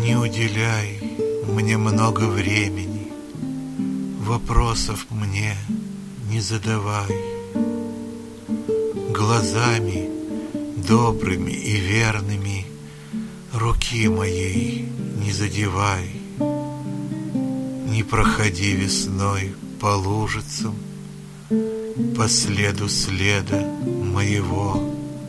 Не уделяй мне много времени, вопросов мне не задавай. Глазами добрыми и верными руки моей не задевай. Не проходи весной по лужицам, по следу следа моего.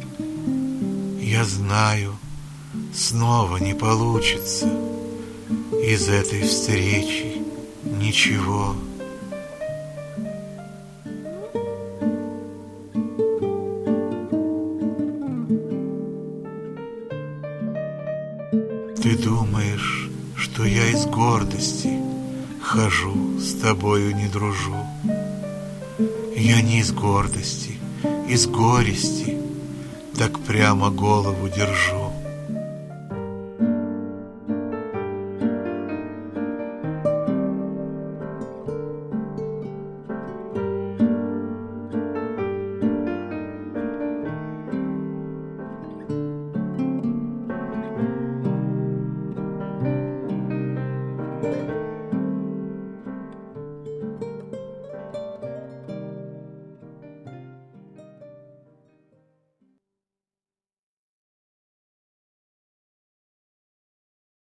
Я знаю, снова не получится из этой встречи ничего. Ты думаешь, что я из гордости хожу, с тобою не дружу. Я не из гордости, из горести так прямо голову держу.